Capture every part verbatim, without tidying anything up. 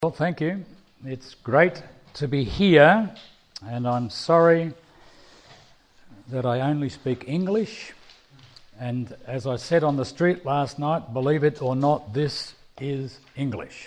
Well, thank you. It's great to be here, and I'm sorry that I only speak English. And as I said on the street last night, believe it or not, this is English.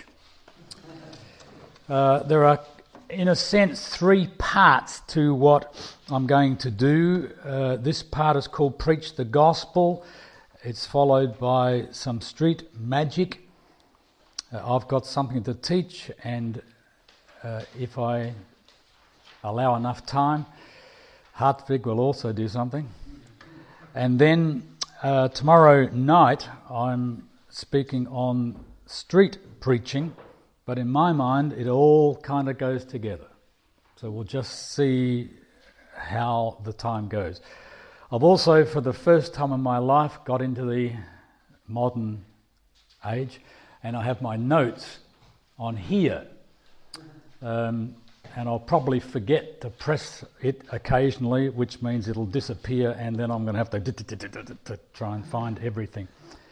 Uh, there are, in a sense, three parts to what I'm going to do. Uh, this part is called Preach the Gospel. It's followed by some street magic. Uh, I've got something to teach, and uh, if I allow enough time, Hartwig will also do something. And then uh, tomorrow night I'm speaking on street preaching, but in my mind it all kind of goes together. So we'll just see how the time goes. I've also, for the first time in my life, got into the modern age, and I have my notes on here. Um, and I'll probably forget to press it occasionally, which means it'll disappear, and then I'm going to have to try and find everything.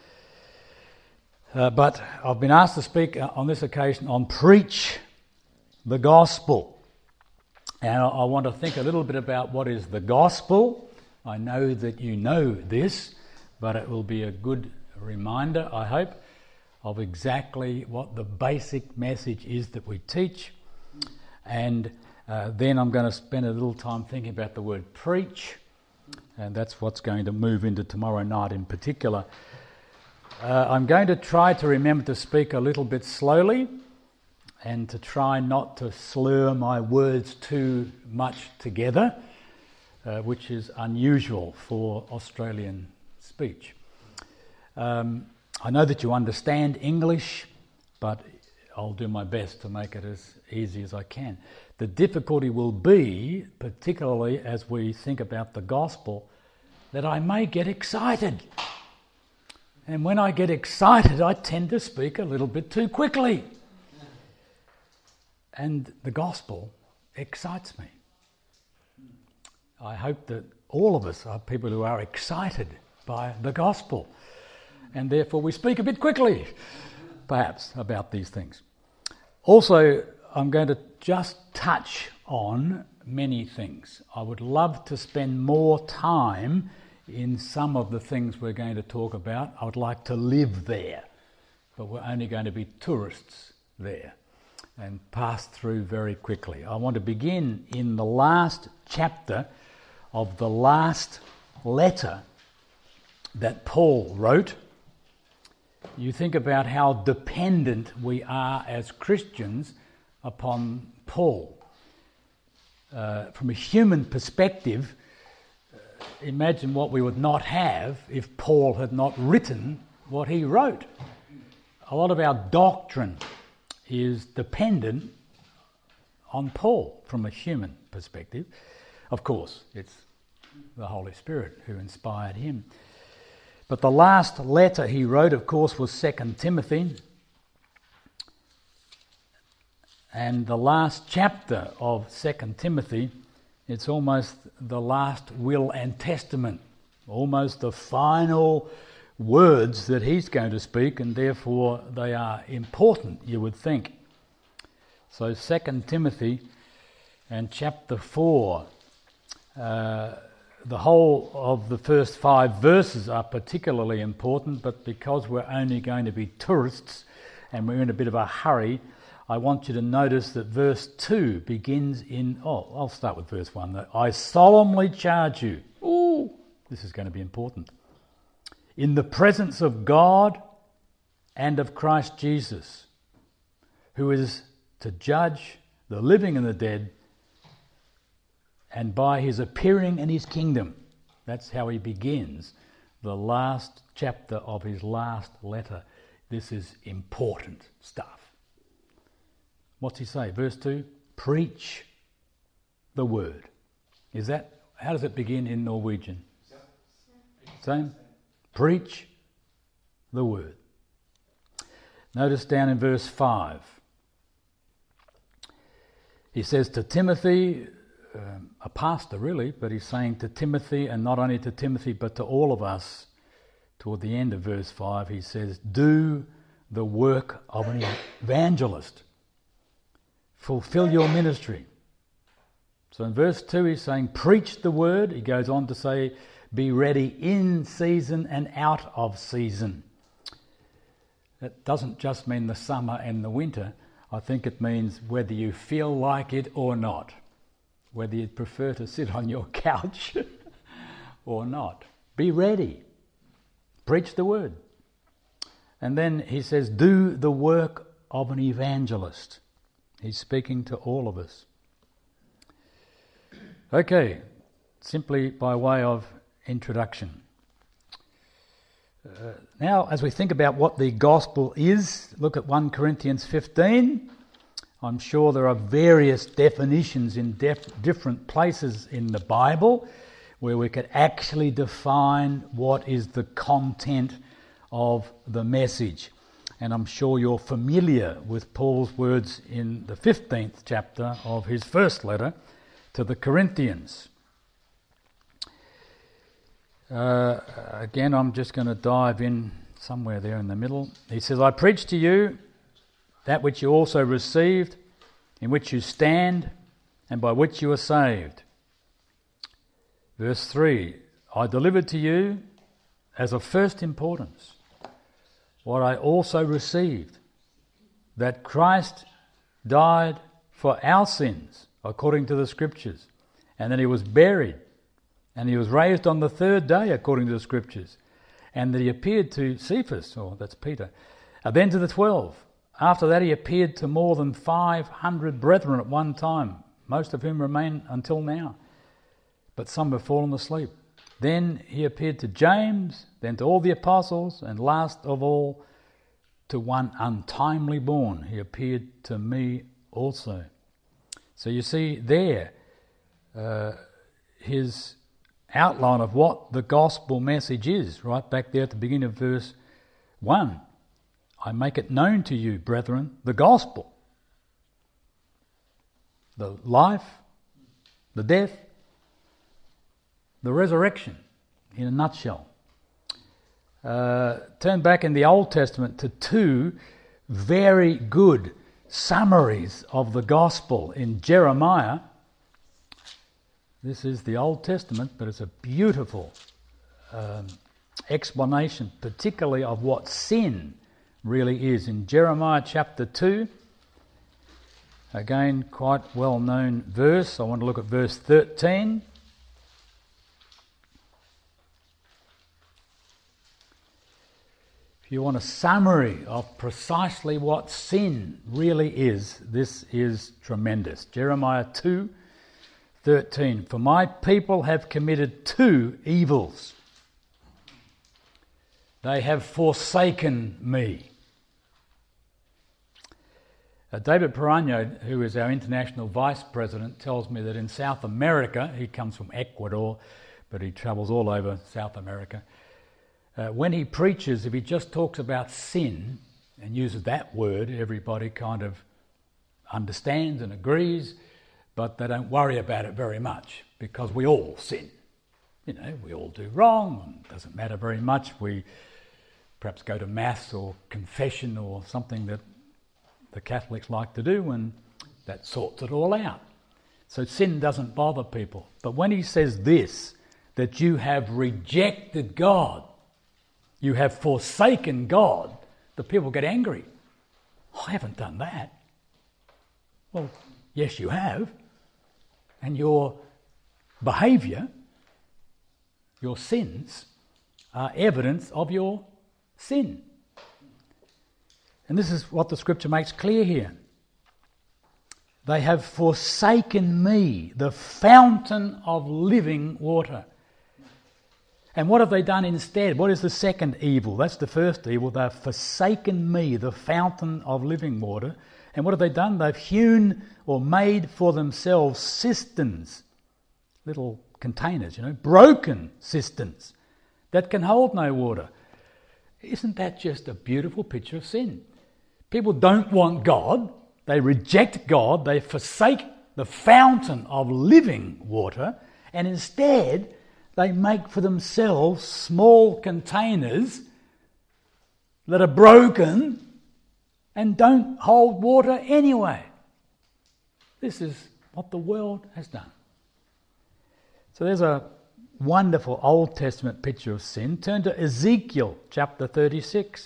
Uh, but I've been asked to speak on this occasion on Preach the Gospel. And I, I want to think a little bit about what is the Gospel. I know that you know this, but it will be a good reminder, I hope, of exactly what the basic message is that we teach. And uh, then I'm going to spend a little time thinking about the word preach, and that's what's going to move into tomorrow night in particular. Uh, I'm going to try to remember to speak a little bit slowly and to try not to slur my words too much together, uh, which is unusual for Australian speech. Um, I know that you understand English, but I'll do my best to make it as easy as I can. The difficulty will be, particularly as we think about the gospel, that I may get excited. And when I get excited, I tend to speak a little bit too quickly. And the gospel excites me. I hope that all of us are people who are excited by the gospel. And therefore we speak a bit quickly, perhaps, about these things. Also, I'm going to just touch on many things. I would love to spend more time in some of the things we're going to talk about. I would like to live there, but we're only going to be tourists there and pass through very quickly. I want to begin in the last chapter of the last letter that Paul wrote. You think about how dependent we are as Christians upon Paul. Uh, from a human perspective, uh, imagine what we would not have if Paul had not written what he wrote. A lot of our doctrine is dependent on Paul from a human perspective. Of course, it's the Holy Spirit who inspired him. But the last letter he wrote, of course, was Second Timothy. And the last chapter of Second Timothy, it's almost the last will and testament, almost the final words that he's going to speak, and therefore they are important, you would think. So Second Timothy and chapter four, uh, the whole of the first five verses are particularly important, but because we're only going to be tourists and we're in a bit of a hurry, I want you to notice that verse two begins in, oh, I'll start with verse one. That I solemnly charge you, ooh, this is going to be important, in the presence of God and of Christ Jesus, who is to judge the living and the dead, and by his appearing in his kingdom. That's how he begins the last chapter of his last letter. This is important stuff. What's he say? Verse two, preach the word. Is that, how does it begin in Norwegian? Same? Preach the word. Notice down in verse five. He says to Timothy, Um, a pastor really, but he's saying to Timothy, and not only to Timothy but to all of us, toward the end of verse five, he says, do the work of an evangelist. fulfill your ministry. So in verse two he's saying, preach the word. He goes on to say, be ready in season and out of season. That doesn't just mean the summer and the winter. I think it means whether you feel like it or not. Whether you'd prefer to sit on your couch or not. Be ready. Preach the word. And then he says, do the work of an evangelist. He's speaking to all of us. Okay, simply by way of introduction. Uh, now, as we think about what the gospel is, look at First Corinthians fifteen. I'm sure there are various definitions in def- different places in the Bible where we could actually define what is the content of the message. And I'm sure you're familiar with Paul's words in the fifteenth chapter of his first letter to the Corinthians. Uh, again, I'm just going to dive in somewhere there in the middle. He says, I preach to you that which you also received, in which you stand, and by which you are saved. Verse three, I delivered to you as of first importance what I also received, that Christ died for our sins, according to the Scriptures, and that he was buried, and he was raised on the third day, according to the Scriptures, and that he appeared to Cephas, or that's Peter, and then to the twelve. After that he appeared to more than five hundred brethren at one time, most of whom remain until now, but some have fallen asleep. Then he appeared to James, then to all the apostles, and last of all to one untimely born. He appeared to me also. So you see there uh, his outline of what the gospel message is, right back there at the beginning of verse one. I make it known to you, brethren, the gospel. The life, the death, the resurrection, in a nutshell. Uh, turn back in the Old Testament to two very good summaries of the gospel in Jeremiah. This is the Old Testament, but it's a beautiful um, explanation, particularly of what sin really is. In Jeremiah chapter two, again, quite well-known verse. I want to look at verse thirteen. If you want a summary of precisely what sin really is, this is tremendous. Jeremiah two thirteen. For my people have committed two evils. They have forsaken me. Uh, David Perano, who is our international vice president, tells me that in South America, he comes from Ecuador, but he travels all over South America. Uh, when he preaches, if he just talks about sin and uses that word, everybody kind of understands and agrees, but they don't worry about it very much because we all sin. You know, we all do wrong. It doesn't matter very much. We perhaps go to mass or confession or something that the Catholics like to do, and that sorts it all out. So sin doesn't bother people. But when he says this, that you have rejected God, you have forsaken God, the people get angry. I haven't done that. Well, yes, you have. And your behaviour, your sins, are evidence of your sin. And this is what the Scripture makes clear here. They have forsaken me, the fountain of living water. And what have they done instead? What is the second evil? That's the first evil. They've forsaken me, the fountain of living water. And what have they done? They've hewn or made for themselves cisterns, little containers, you know, broken cisterns that can hold no water. Isn't that just a beautiful picture of sin? People don't want God. They reject God. They forsake the fountain of living water, and instead they make for themselves small containers that are broken and don't hold water anyway. This is what the world has done. So there's a wonderful Old Testament picture of sin. Turn to Ezekiel chapter thirty-six.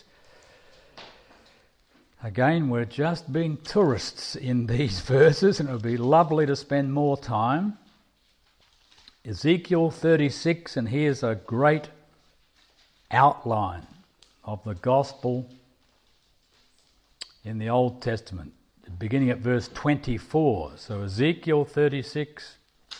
Again, we're just being tourists in these verses, and it would be lovely to spend more time. Ezekiel thirty-six, and here's a great outline of the gospel in the Old Testament, beginning at verse twenty-four. So Ezekiel thirty-six.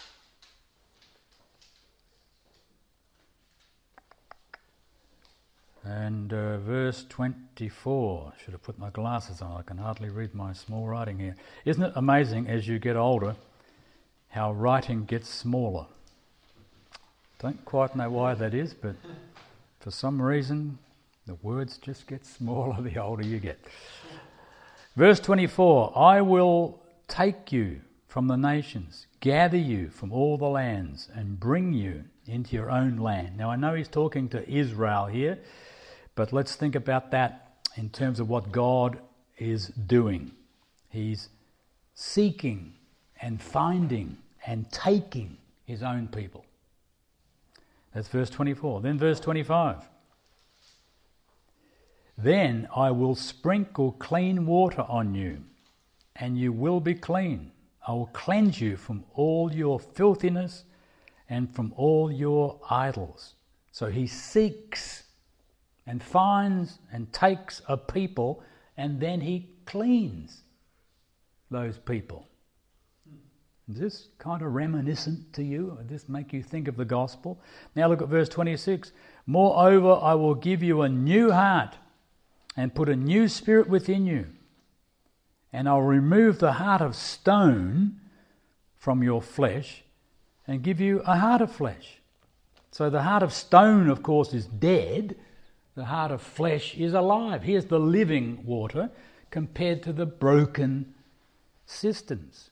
And uh, verse twenty-four. I should have put my glasses on. I can hardly read my small writing here. Isn't it amazing as you get older how writing gets smaller? Don't quite know why that is, but for some reason the words just get smaller the older you get. Verse twenty-four, I will take you from the nations, gather you from all the lands, and bring you into your own land. Now I know he's talking to Israel here, but let's think about that in terms of what God is doing. He's seeking and finding and taking his own people. That's verse twenty-four. Then verse twenty-five. Then I will sprinkle clean water on you, and you will be clean. I will cleanse you from all your filthiness and from all your idols. So he seeks and finds and takes a people, and then he cleans those people. Is this kind of reminiscent to you? Does this make you think of the gospel? Now look at verse twenty-six. Moreover, I will give you a new heart and put a new spirit within you. And I'll remove the heart of stone from your flesh and give you a heart of flesh. So the heart of stone, of course, is dead. The heart of flesh is alive. Here's the living water compared to the broken cisterns.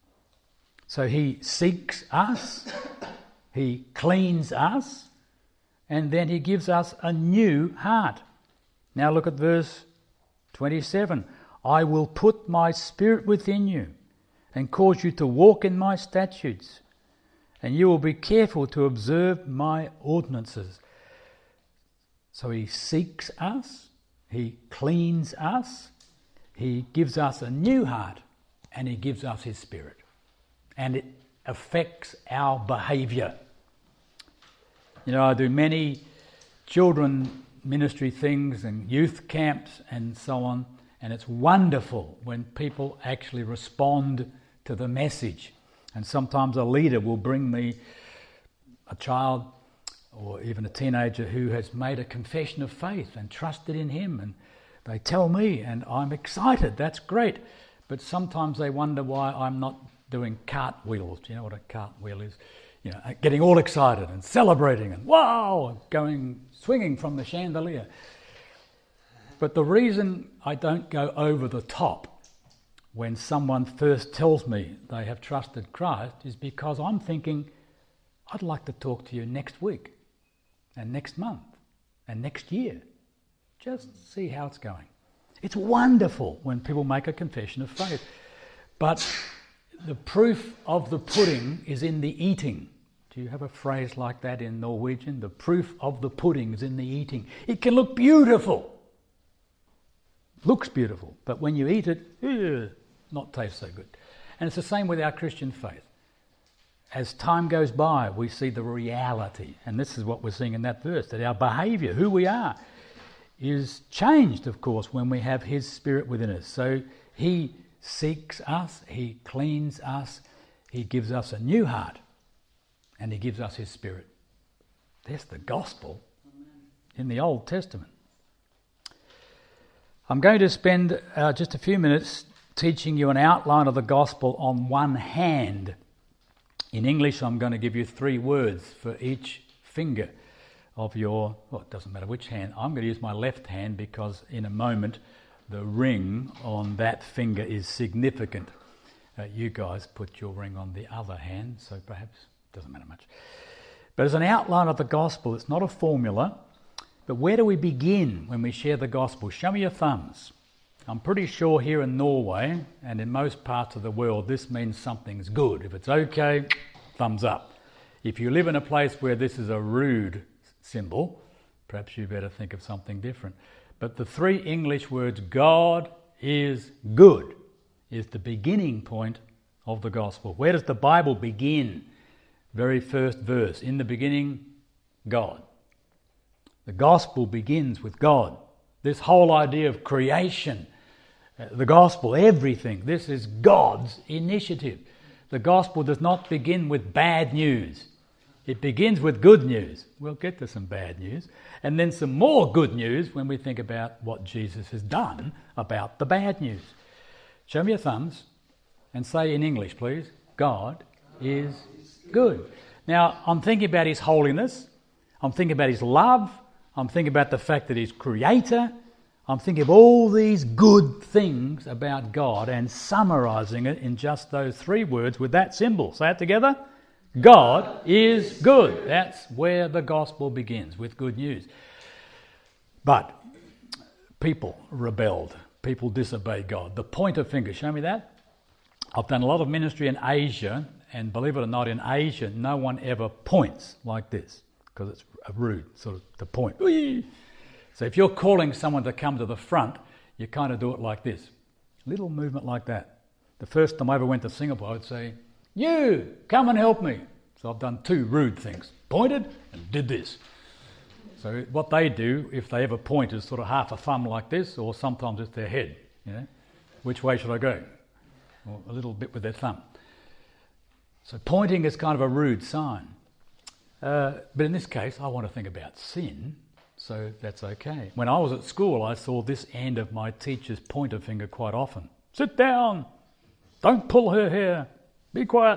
So he seeks us, he cleans us, and then he gives us a new heart. Now look at verse twenty-seven. I will put my spirit within you and cause you to walk in my statutes, and you will be careful to observe my ordinances. So he seeks us, he cleans us, he gives us a new heart, and he gives us his spirit. And it affects our behaviour. You know, I do many children ministry things and youth camps and so on, and it's wonderful when people actually respond to the message. And sometimes a leader will bring me a child or even a teenager who has made a confession of faith and trusted in him, and they tell me, and I'm excited. That's great. But sometimes they wonder why I'm not doing cartwheels. Do you know what a cartwheel is? You know, getting all excited and celebrating and wow, going swinging from the chandelier. But the reason I don't go over the top when someone first tells me they have trusted Christ is because I'm thinking, I'd like to talk to you next week and next month and next year. Just see how it's going. It's wonderful when people make a confession of faith. But the proof of the pudding is in the eating. Do you have a phrase like that in Norwegian? The proof of the pudding is in the eating. It can look beautiful. Looks beautiful. But when you eat it, ugh, not taste so good. And it's the same with our Christian faith. As time goes by, we see the reality. And this is what we're seeing in that verse, that our behaviour, who we are, is changed, of course, when we have his spirit within us. So he seeks us, he cleans us, he gives us a new heart, and he gives us his spirit. That's the gospel in the Old Testament. I'm going to spend uh, just a few minutes teaching you an outline of the gospel on one hand. In English, I'm going to give you three words for each finger of your, well, it doesn't matter which hand. I'm going to use my left hand because in a moment the ring on that finger is significant. Uh, you guys put your ring on the other hand, so perhaps it doesn't matter much. But as an outline of the gospel, it's not a formula, but where do we begin when we share the gospel? Show me your thumbs. I'm pretty sure here in Norway and in most parts of the world this means something's good. If it's okay, thumbs up. If you live in a place where this is a rude symbol, perhaps you better think of something different. But the three English words God is good is the beginning point of the gospel. Where does the Bible begin? Very first verse. In the beginning, God. The gospel begins with God. This whole idea of creation, uh, the gospel, everything, this is God's initiative. The gospel does not begin with bad news. It begins with good news. We'll get to some bad news. And then some more good news when we think about what Jesus has done about the bad news. Show me your thumbs and say in English, please, God is good. Now, I'm thinking about his holiness. I'm thinking about his love. I'm thinking about the fact that he's creator. I'm thinking of all these good things about God and summarising it in just those three words with that symbol. Say it together. God is good. That's where the gospel begins, with good news. But people rebelled. People disobeyed God. The pointer finger, show me that. I've done a lot of ministry in Asia, and believe it or not, in Asia, no one ever points like this because it's rude, sort of to point. So if you're calling someone to come to the front, you kind of do it like this. A little movement like that. The first time I ever went to Singapore, I would say, you, come and help me. So I've done two rude things. Pointed and did this. So what they do, if they ever point, is sort of half a thumb like this, or sometimes it's their head. You know, which way should I go? Or a little bit with their thumb. So pointing is kind of a rude sign. Uh, but in this case, I want to think about sin, so that's okay. When I was at school, I saw this end of my teacher's pointer finger quite often. Sit down. Don't pull her hair. Be quiet.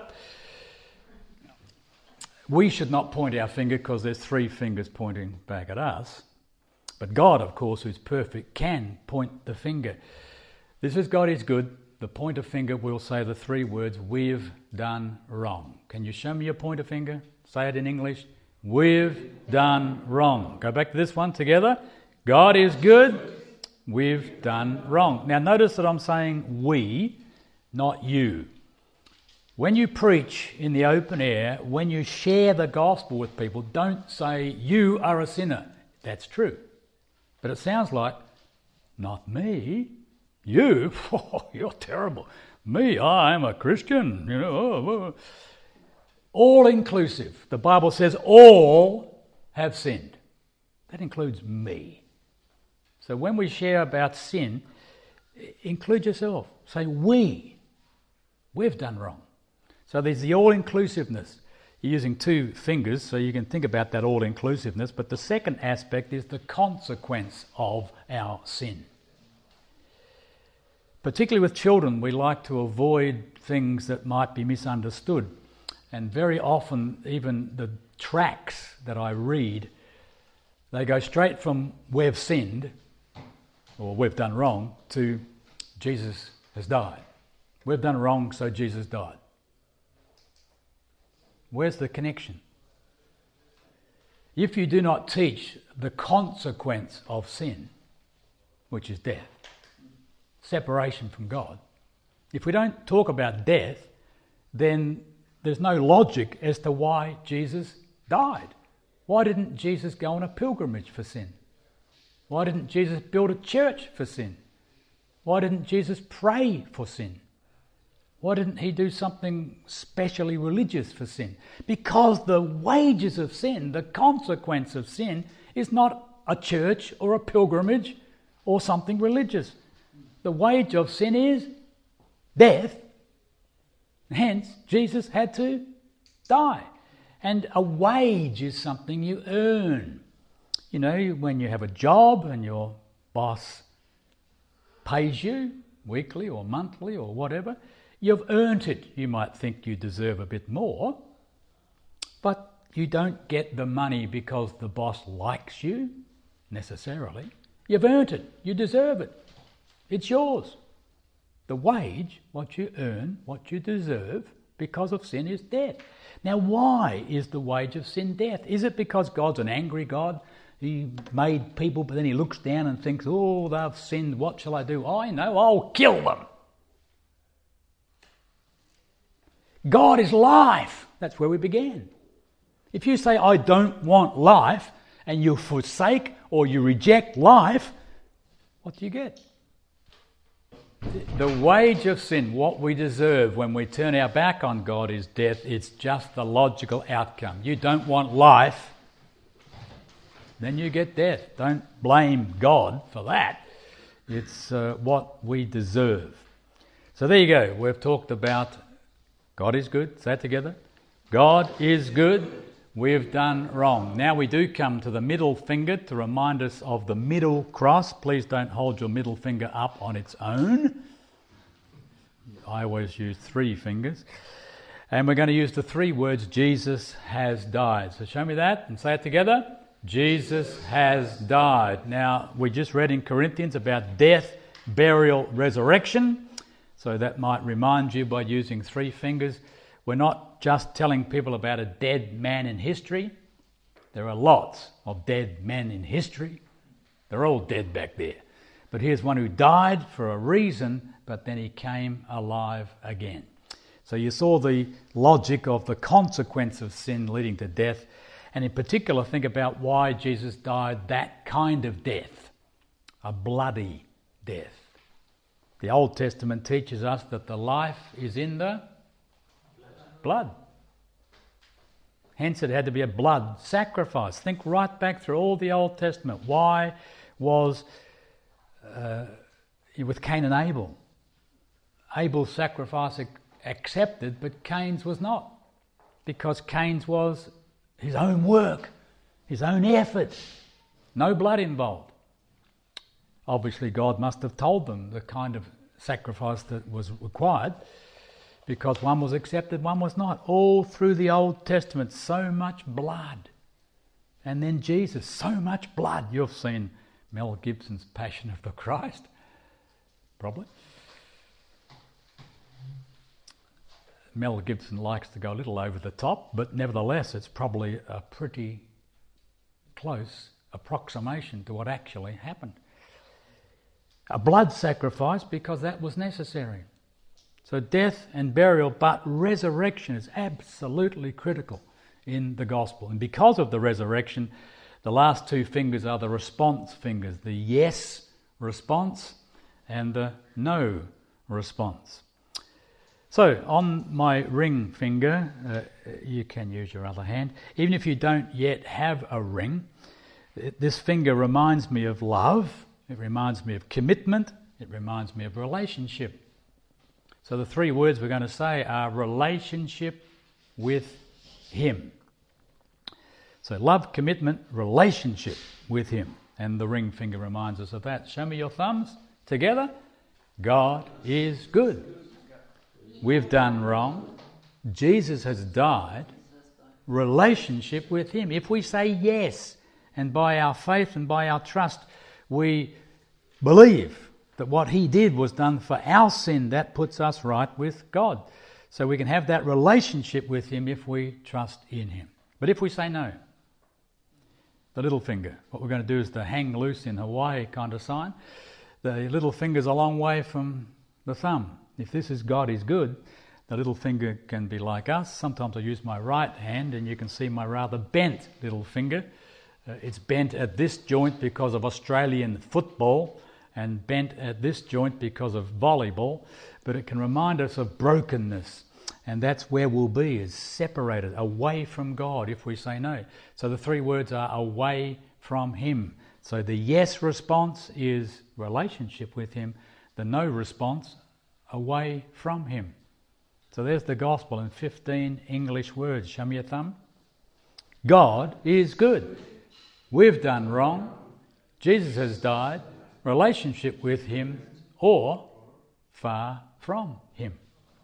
We should not point our finger because there's three fingers pointing back at us. But God, of course, who's perfect, can point the finger. This is God is good. The pointer finger will say the three words, we've done wrong. Can you show me your pointer finger? Say it in English. We've done wrong. Go back to this one together. God is good. We've done wrong. Now notice that I'm saying we, not you. When you preach in the open air, when you share the gospel with people, don't say, you are a sinner. That's true. But it sounds like, not me. You? Oh, you're terrible. Me, I am a Christian. You know. Oh, oh. All inclusive. The Bible says all have sinned. That includes me. So when we share about sin, include yourself. Say we. We've done wrong. So there's the all-inclusiveness. You're using two fingers, so you can think about that all-inclusiveness. But the second aspect is the consequence of our sin. Particularly with children, we like to avoid things that might be misunderstood. And very often, even the tracts that I read, they go straight from we've sinned, or we've done wrong, to Jesus has died. We've done wrong, so Jesus died. Where's the connection? If you do not teach the consequence of sin, which is death, separation from God, if we don't talk about death, then there's no logic as to why Jesus died. Why didn't Jesus go on a pilgrimage for sin? Why didn't Jesus build a church for sin? Why didn't Jesus pray for sin? Why didn't he do something specially religious for sin? Because the wages of sin, the consequence of sin, is not a church or a pilgrimage or something religious. The wage of sin is death. Hence, Jesus had to die. And a wage is something you earn. You know, when you have a job and your boss pays you weekly or monthly or whatever, you've earned it. You might think you deserve a bit more, but you don't get the money because the boss likes you, necessarily. You've earned it. You deserve it. It's yours. The wage, what you earn, what you deserve, because of sin is death. Now, why is the wage of sin death? Is it because God's an angry God He made people, but then he looks down and thinks, oh, they've sinned, what shall I do? I know, I'll kill them. God is life. That's where we began. If you say, I don't want life, and you forsake or you reject life, what do you get? The wage of sin, what we deserve when we turn our back on God, is death. It's just the logical outcome. You don't want life, then you get death. Don't blame God for that. It's uh, what we deserve. So there you go. We've talked about God is good. Say it together. God is good. We've done wrong. Now we do come to the middle finger to remind us of the middle cross. Please don't hold your middle finger up on its own. I always use three fingers. And we're going to use the three words, Jesus has died. So show me that and say it together. Jesus has died. Now, we just read in Corinthians about death, burial, resurrection. So that might remind you by using three fingers. We're not just telling people about a dead man in history. There are lots of dead men in history. They're all dead back there. But here's one who died for a reason, but then he came alive again. So you saw the logic of the consequence of sin leading to death. And in particular, think about why Jesus died that kind of death, a bloody death. The Old Testament teaches us that the life is in the blood. Hence it had to be a blood sacrifice. Think right back through all the Old Testament. Why was, uh, with Cain and Abel, Abel's sacrifice ac- accepted, but Cain's was not? Because Cain's was his own work, his own effort, no blood involved. Obviously God must have told them the kind of sacrifice that was required, because one was accepted, one was not. All through the Old Testament, so much blood. And then Jesus, so much blood. You've seen Mel Gibson's Passion of the Christ, probably. Mel Gibson likes to go a little over the top, but nevertheless it's probably a pretty close approximation to what actually happened. A blood sacrifice, because that was necessary. So death and burial, but resurrection is absolutely critical in the gospel. And because of the resurrection, the last two fingers are the response fingers, the yes response and the no response. So on my ring finger, uh, you can use your other hand. Even if you don't yet have a ring, this finger reminds me of love. It reminds me of commitment. It reminds me of relationship. So the three words we're going to say are relationship with Him. So love, commitment, relationship with Him. And the ring finger reminds us of that. Show me your thumbs together. God is good. We've done wrong. Jesus has died. Relationship with Him. If we say yes, and by our faith and by our trust, we believe that what He did was done for our sin, that puts us right with God. So we can have that relationship with Him if we trust in Him. But if we say no, the little finger, what we're going to do is the hang loose in Hawaii kind of sign. The little finger's a long way from the thumb. If this is God is good, the little finger can be like us. Sometimes I use my right hand and you can see my rather bent little finger. Uh, it's bent at this joint because of Australian football and bent at this joint because of volleyball, but it can remind us of brokenness, and that's where we'll be, is separated, away from God if we say no. So the three words are away from Him. So the yes response is relationship with Him, the no response, away from Him. So there's the gospel in fifteen English words. Show me your thumb. God is good. We've done wrong. Jesus has died. Relationship with Him, or far from Him.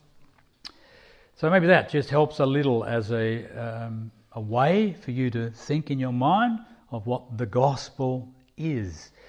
So maybe that just helps a little as a, um, a way for you to think in your mind of what the gospel is.